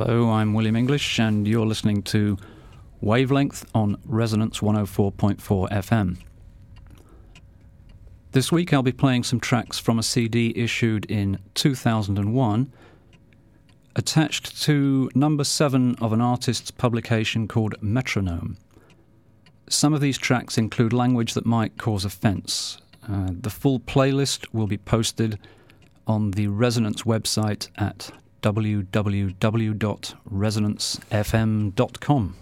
Hello, I'm William English, and you're listening to Wavelength on Resonance 104.4 FM. This week I'll be playing some tracks from a CD issued in 2001, attached to number 7 of an artist's publication called Metronome. Some of these tracks include language that might cause offence. The full playlist will be posted on the Resonance website at www.resonancefm.com.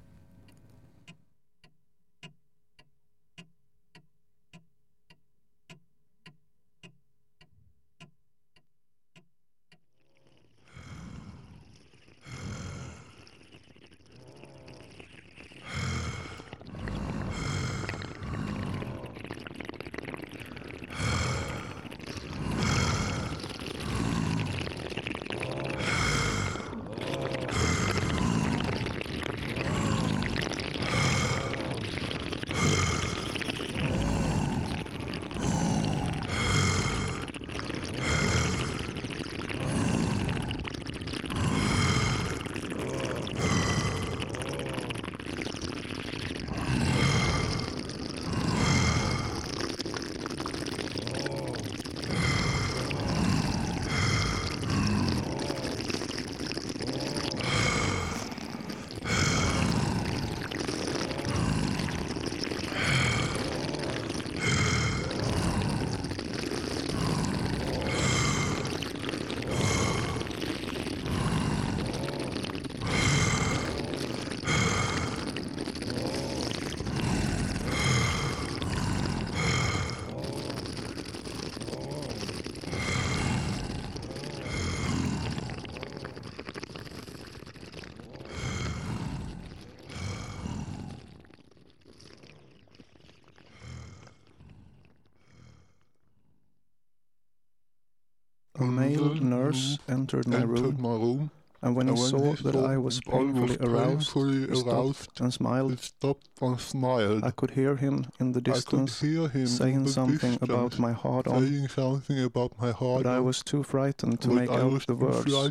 A male nurse entered my room, and when he saw that I was painfully aroused, he stopped and smiled. I could hear him in the distance saying something about my hard-on, but I was too frightened to make out the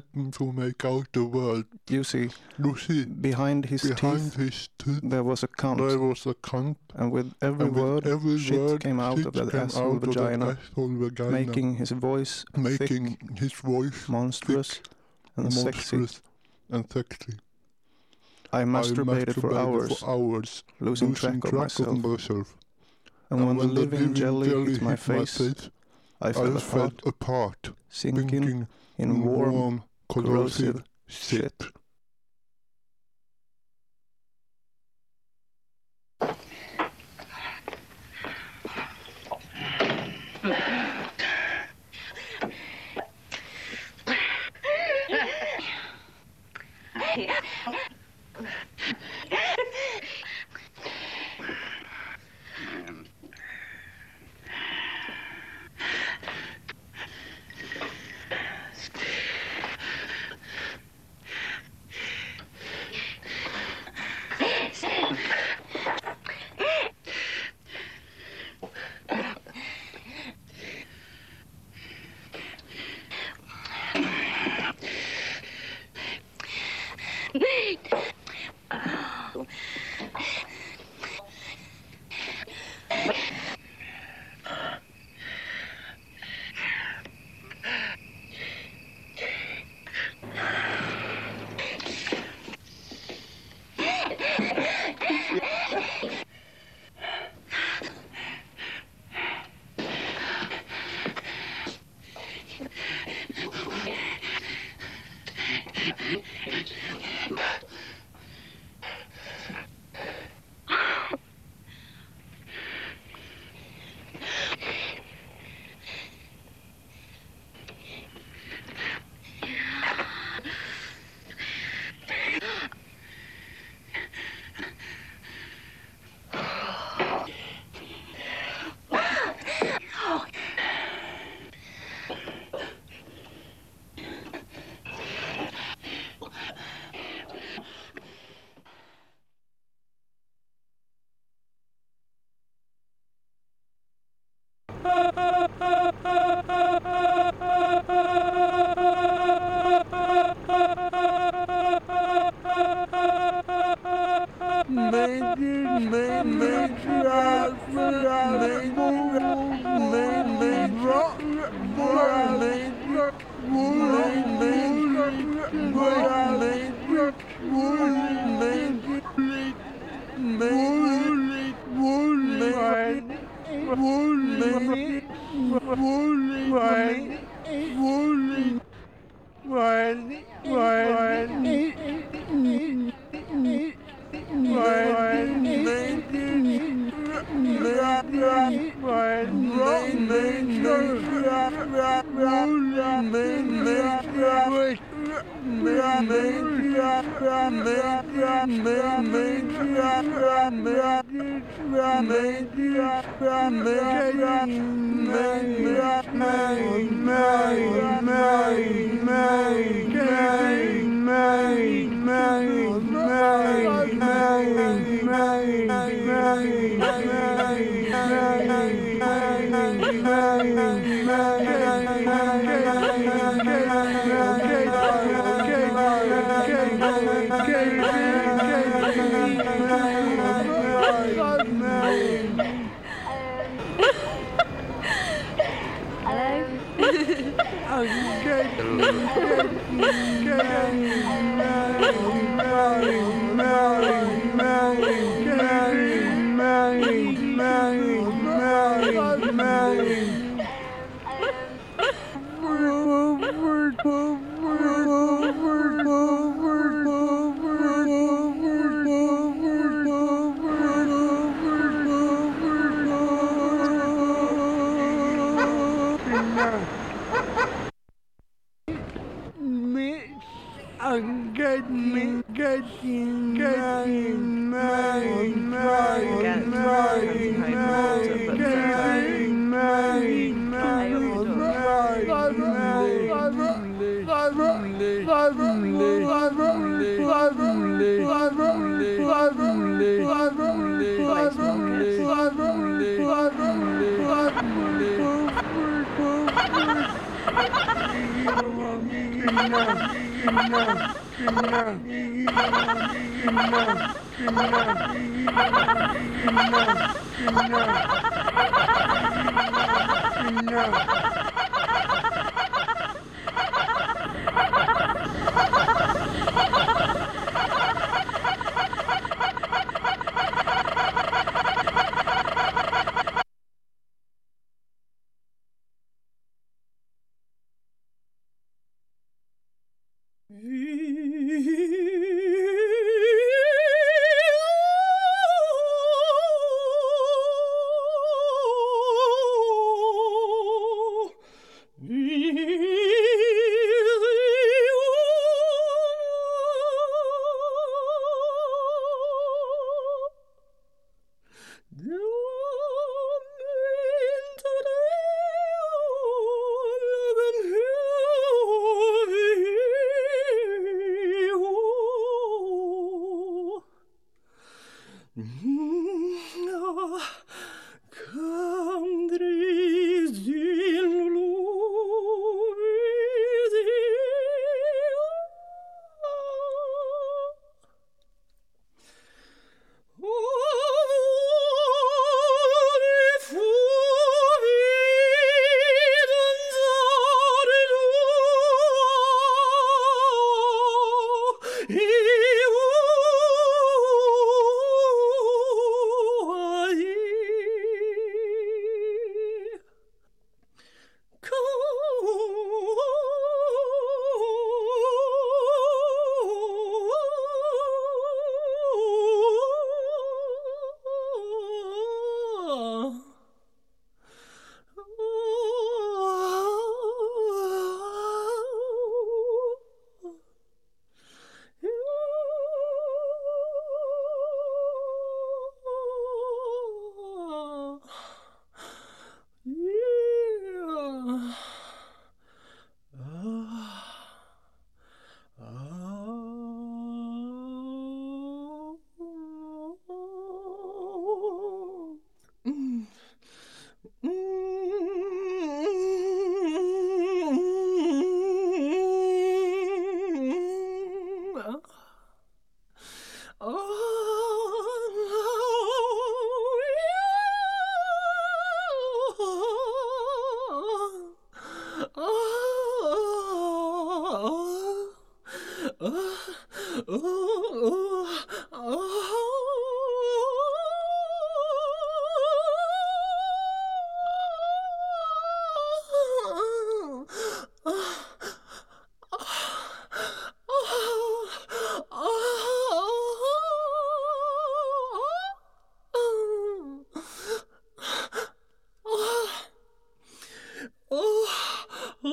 words. You see, behind his teeth there was a cunt, and with every word, shit came out of that asshole vagina, making his voice thick, monstrous, and sexy. I masturbated for hours, losing track of myself. And when the living jelly hit my face, I fell apart, sinking in warm, corrosive shit.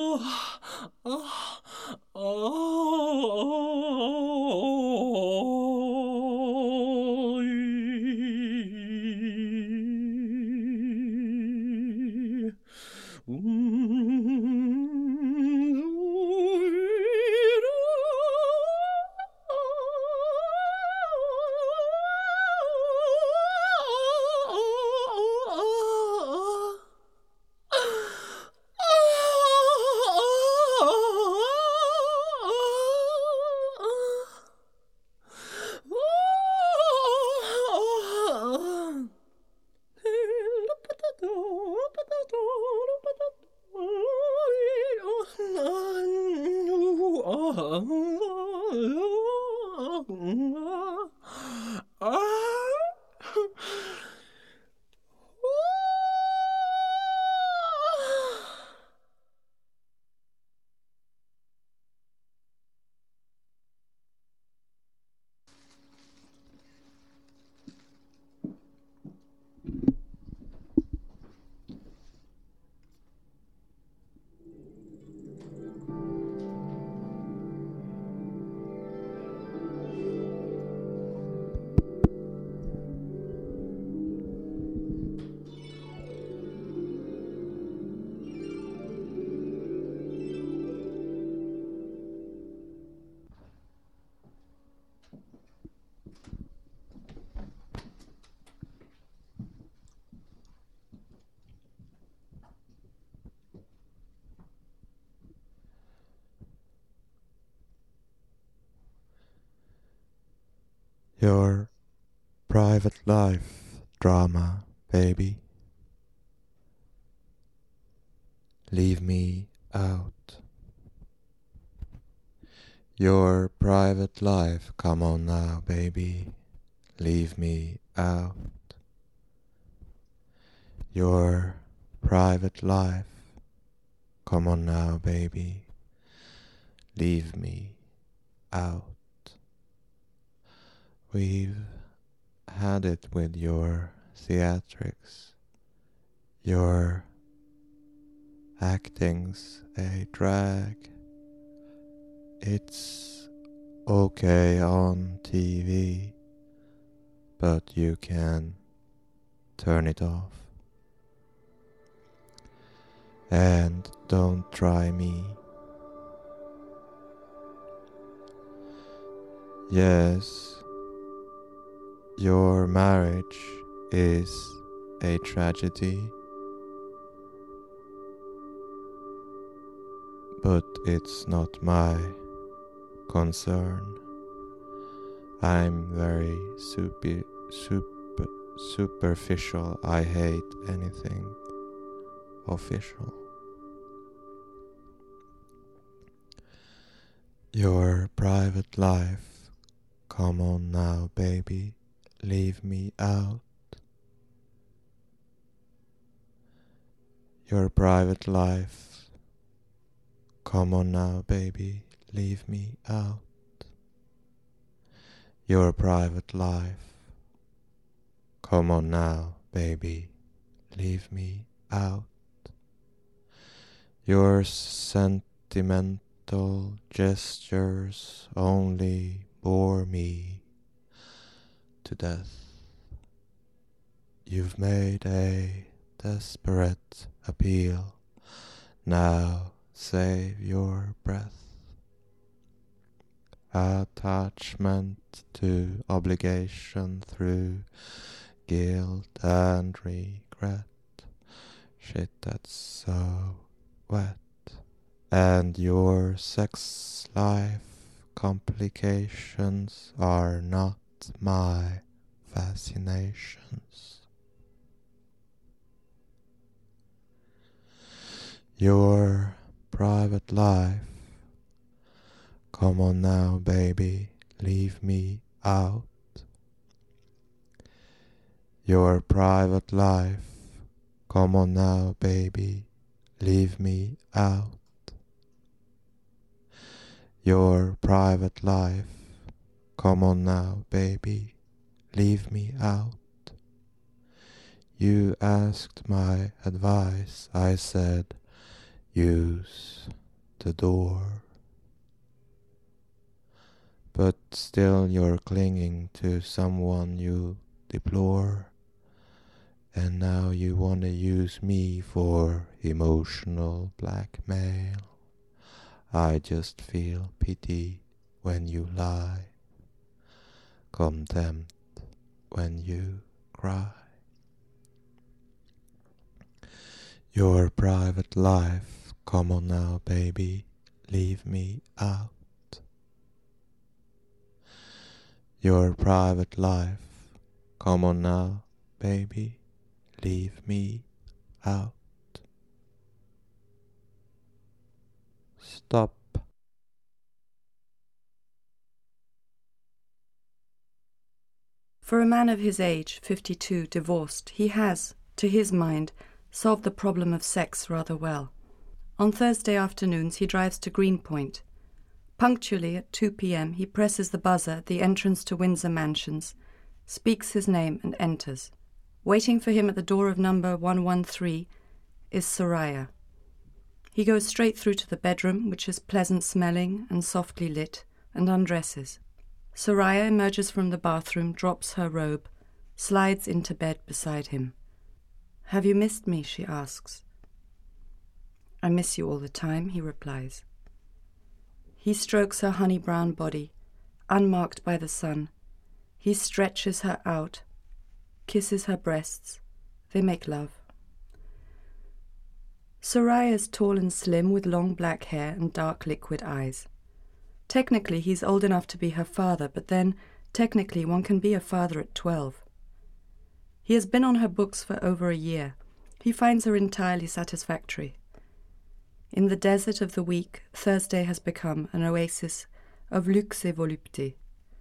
Your private life drama, baby. Leave me out. Your private life, come on now, baby. Leave me out. Your private life, come on now, baby. Leave me out. We've had it with your theatrics. Your acting's a drag. It's okay on TV, but you can turn it off. And don't try me. Yes, your marriage is a tragedy, but it's not my concern. I'm very superficial. I hate anything official. Your private life, come on now, baby. Leave me out. Your private life, come on now, baby, leave me out. Your private life, come on now, baby, leave me out. Your sentimental gestures only bore me to death. You've made a desperate appeal. Now save your breath. Attachment to obligation through guilt and regret. Shit, that's so wet. And your sex life complications are not my fascinations. Your private life, come on now, baby, leave me out. Your private life, come on now, baby, leave me out. Your private life, come on now, baby, leave me out. You asked my advice, I said, use the door. But still you're clinging to someone you deplore, and now you want to use me for emotional blackmail. I just feel pity when you lie, contempt when you cry. Your private life, come on now baby, leave me out. Your private life, come on now baby, leave me out. Stop. For a man of his age, 52, divorced, he has, to his mind, solved the problem of sex rather well. On Thursday afternoons he drives to Greenpoint. Punctually at 2 p.m. he presses the buzzer at the entrance to Windsor Mansions, speaks his name and enters. Waiting for him at the door of number 113 is Soraya. He goes straight through to the bedroom, which is pleasant-smelling and softly lit, and undresses. Soraya emerges from the bathroom, drops her robe, slides into bed beside him. "Have you missed me?" she asks. "I miss you all the time," he replies. He strokes her honey-brown body, unmarked by the sun. He stretches her out, kisses her breasts. They make love. Soraya is tall and slim with long black hair and dark liquid eyes. Technically, he's old enough to be her father, but then, technically, one can be a father at 12. He has been on her books for over a year. He finds her entirely satisfactory. In the desert of the week, Thursday has become an oasis of luxe et volupté.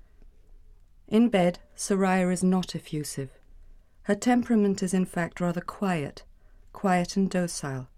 In bed, Soraya is not effusive. Her temperament is in fact rather quiet and docile.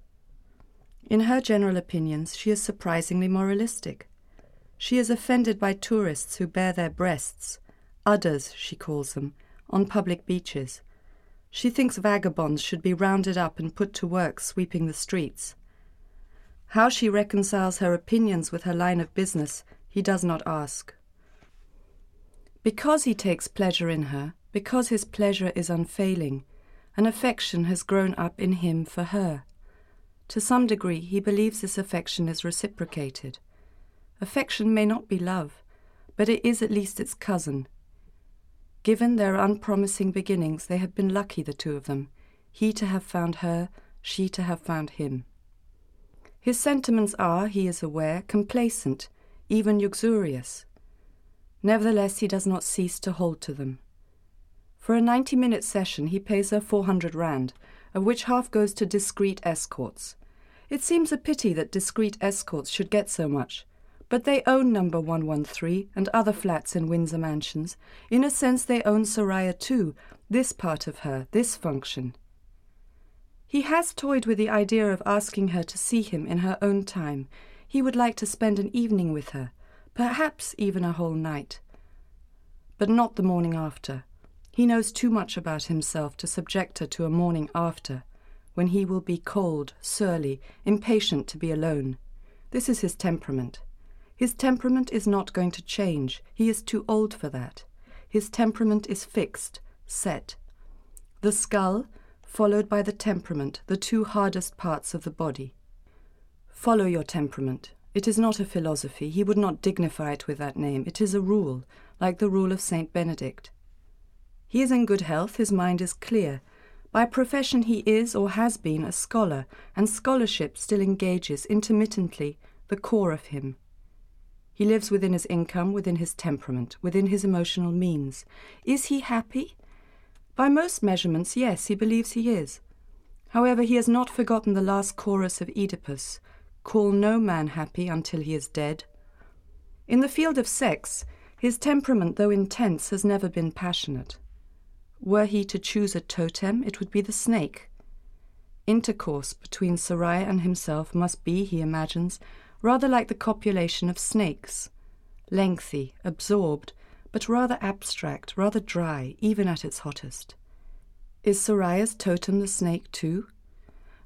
In her general opinions, she is surprisingly moralistic. She is offended by tourists who bare their breasts, udders, she calls them, on public beaches. She thinks vagabonds should be rounded up and put to work sweeping the streets. How she reconciles her opinions with her line of business, he does not ask. Because he takes pleasure in her, because his pleasure is unfailing, an affection has grown up in him for her. To some degree, he believes this affection is reciprocated. Affection may not be love, but it is at least its cousin. Given their unpromising beginnings, they have been lucky, the two of them, he to have found her, she to have found him. His sentiments are, he is aware, complacent, even uxorious. Nevertheless, he does not cease to hold to them. For a 90-minute session, he pays her 400 rand, of which half goes to discreet escorts. It seems a pity that discreet escorts should get so much, but they own number 113 and other flats in Windsor Mansions. In a sense, they own Soraya too, this part of her, this function. He has toyed with the idea of asking her to see him in her own time. He would like to spend an evening with her, perhaps even a whole night. But not the morning after. He knows too much about himself to subject her to a morning after, when he will be cold, surly, impatient to be alone. This is his temperament. His temperament is not going to change. He is too old for that. His temperament is fixed, set. The skull, followed by the temperament, the two hardest parts of the body. Follow your temperament. It is not a philosophy. He would not dignify it with that name. It is a rule, like the rule of Saint Benedict. He is in good health. His mind is clear. By profession he is or has been a scholar, and scholarship still engages intermittently the core of him. He lives within his income, within his temperament, within his emotional means. Is he happy? By most measurements, yes, he believes he is. However, he has not forgotten the last chorus of Oedipus, "Call no man happy until he is dead." In the field of sex, his temperament, though intense, has never been passionate. Were he to choose a totem, it would be the snake. Intercourse between Soraya and himself must be, he imagines, rather like the copulation of snakes, lengthy, absorbed, but rather abstract, rather dry, even at its hottest. Is Soraya's totem the snake too?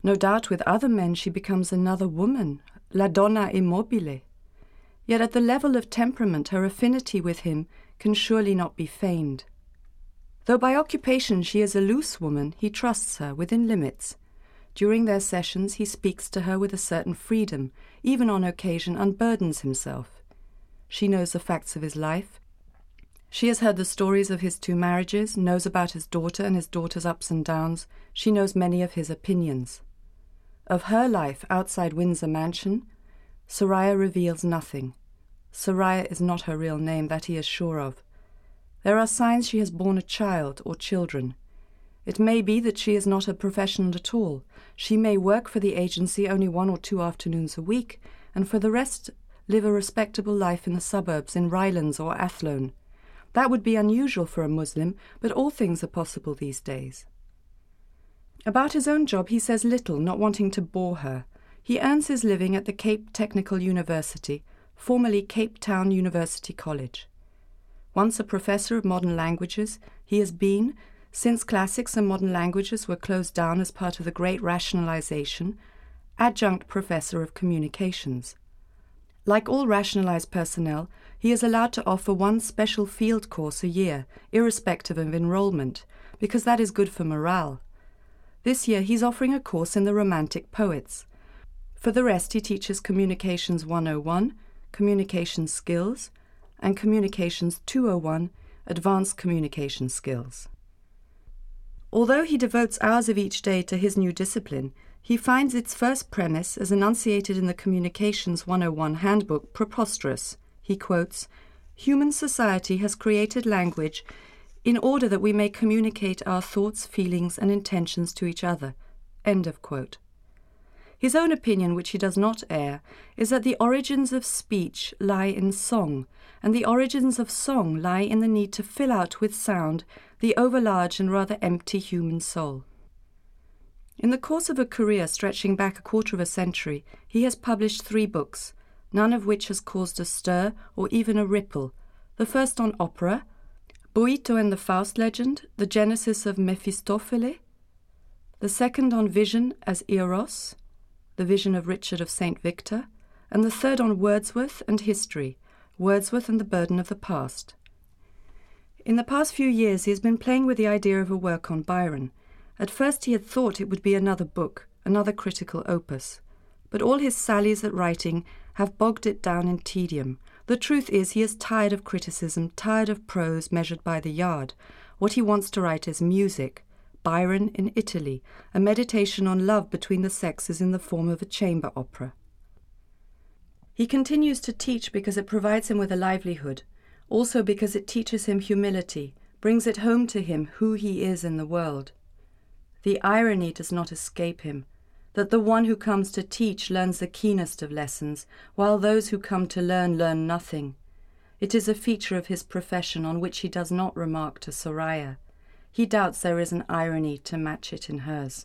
No doubt with other men she becomes another woman, la donna immobile. Yet at the level of temperament her affinity with him can surely not be feigned. Though by occupation she is a loose woman, he trusts her within limits. During their sessions he speaks to her with a certain freedom, even on occasion unburdens himself. She knows the facts of his life. She has heard the stories of his 2 marriages, knows about his daughter and his daughter's ups and downs. She knows many of his opinions. Of her life outside Windsor Mansion, Soraya reveals nothing. Soraya is not her real name, that he is sure of. There are signs she has borne a child or children. It may be that she is not a professional at all. She may work for the agency only 1 or 2 afternoons a week, and for the rest live a respectable life in the suburbs, in Rylands or Athlone. That would be unusual for a Muslim, but all things are possible these days. About his own job he says little, not wanting to bore her. He earns his living at the Cape Technical University, formerly Cape Town University College. Once a professor of modern languages, he has been, since classics and modern languages were closed down as part of the Great Rationalization, adjunct professor of communications. Like all rationalized personnel, he is allowed to offer 1 special field course a year, irrespective of enrollment, because that is good for morale. This year he's offering a course in the Romantic poets. For the rest he teaches Communications 101, Communication Skills, and Communications 201, Advanced Communication Skills. Although he devotes hours of each day to his new discipline, he finds its first premise, as enunciated in the Communications 101 handbook, preposterous. He quotes, "Human society has created language in order that we may communicate our thoughts, feelings, and intentions to each other." End of quote. His own opinion, which he does not air, is that the origins of speech lie in song, and the origins of song lie in the need to fill out with sound the overlarge and rather empty human soul. In the course of a career stretching back a quarter of a century, he has published 3 books, none of which has caused a stir or even a ripple. The first on opera, Boito and the Faust Legend, the genesis of Mephistopheles. The second on vision as Eros, the vision of Richard of St. Victor. And the third on Wordsworth and history, Wordsworth and the burden of the past. In the past few years he has been playing with the idea of a work on Byron. At first he had thought it would be another book, another critical opus. But all his sallies at writing have bogged it down in tedium. The truth is he is tired of criticism, tired of prose measured by the yard. What he wants to write is music. Byron in Italy, a meditation on love between the sexes in the form of a chamber opera. He continues to teach because it provides him with a livelihood, also because it teaches him humility, brings it home to him who he is in the world. The irony does not escape him, that the one who comes to teach learns the keenest of lessons, while those who come to learn nothing. It is a feature of his profession on which he does not remark to Soraya. He doubts there is an irony to match it in hers.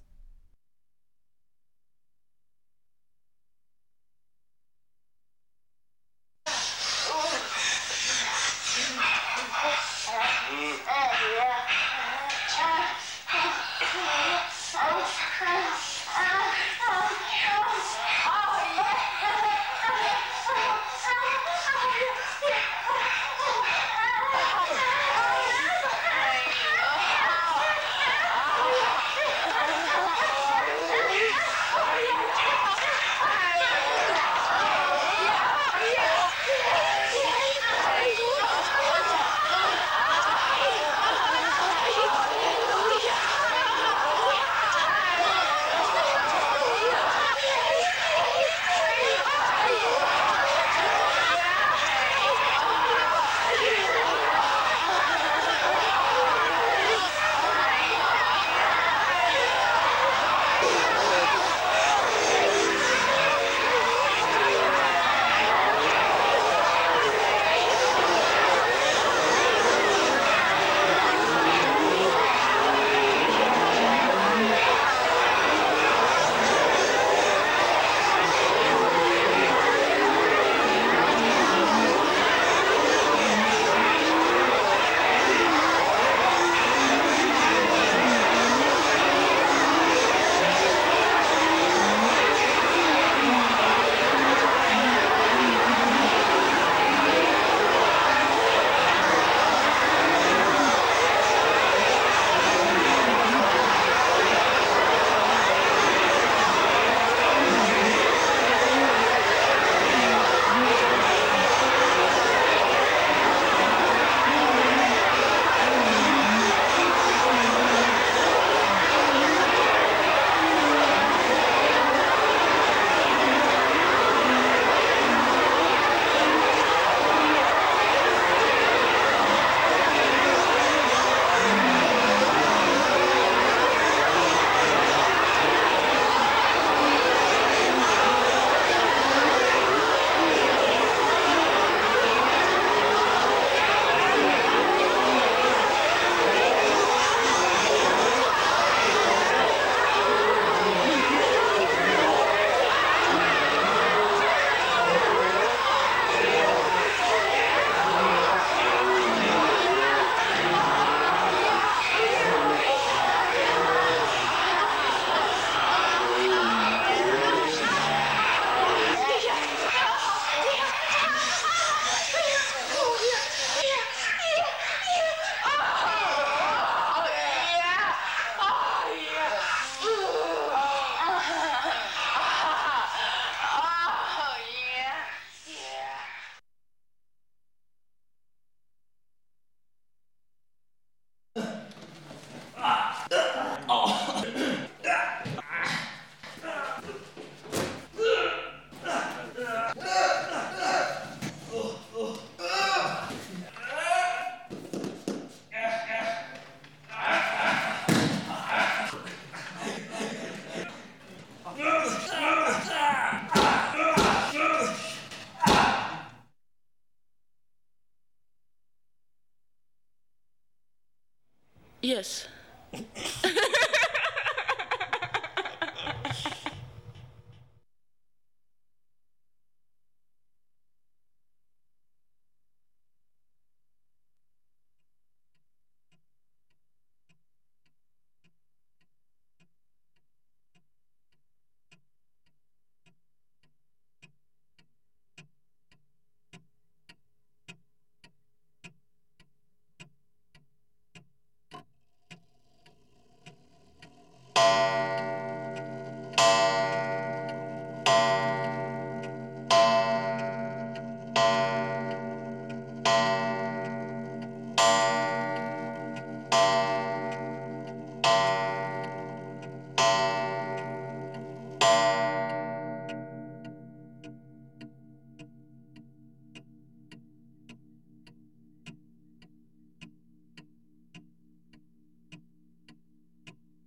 Yes.